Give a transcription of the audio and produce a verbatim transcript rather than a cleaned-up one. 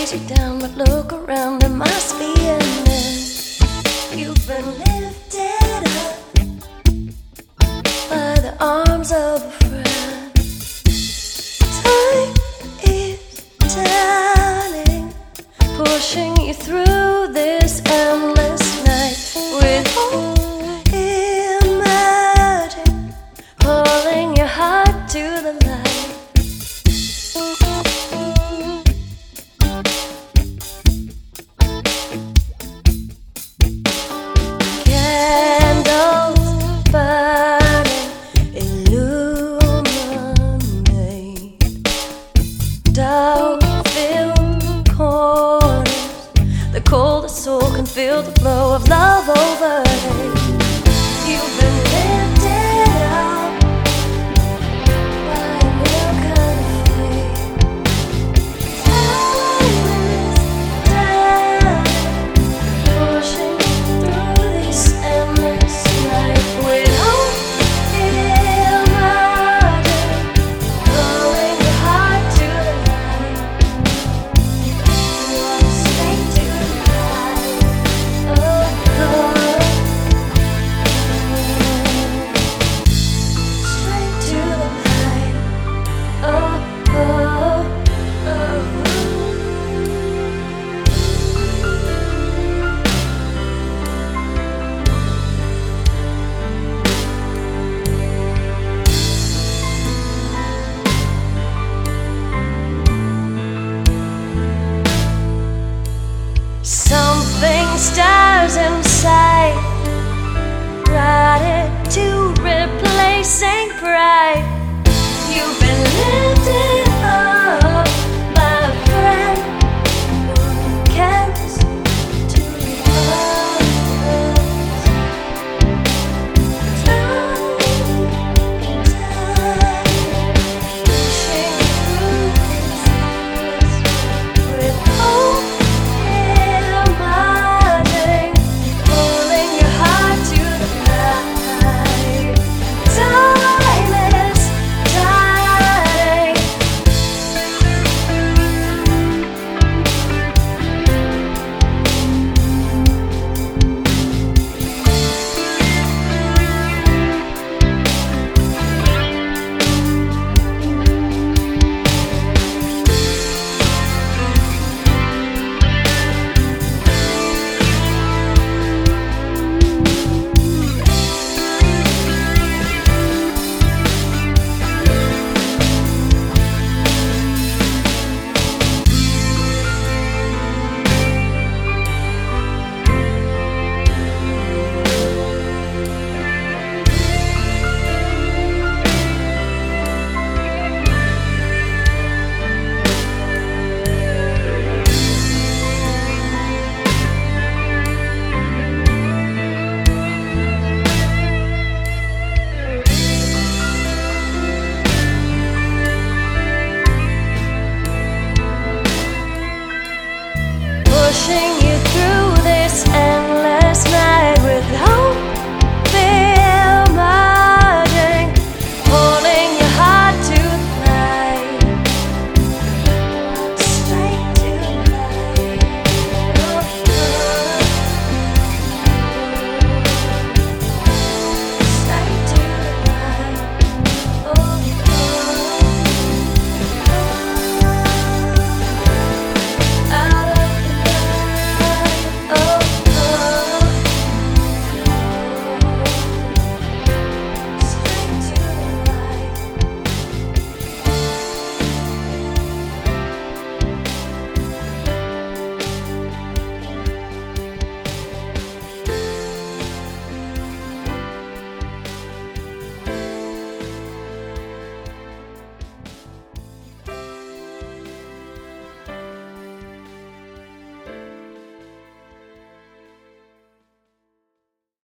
chase you down, but look around, there must be an end. You've been lifted up by the arms of a friend. Time is turning, pushing you through this endless night with hope emerging, pulling your heart to the light. Doubt-filled corners, the coldest soul can feel the flow of love overhead. You've been lifted up by a new kind of faith. Time is down, pushing through this endless night with hope emerging, pulling your heart to the light. Walk straight to the light. Oh, oh. Straight to the light. Oh, oh, oh. Something stirs inside, ready to replacing pride.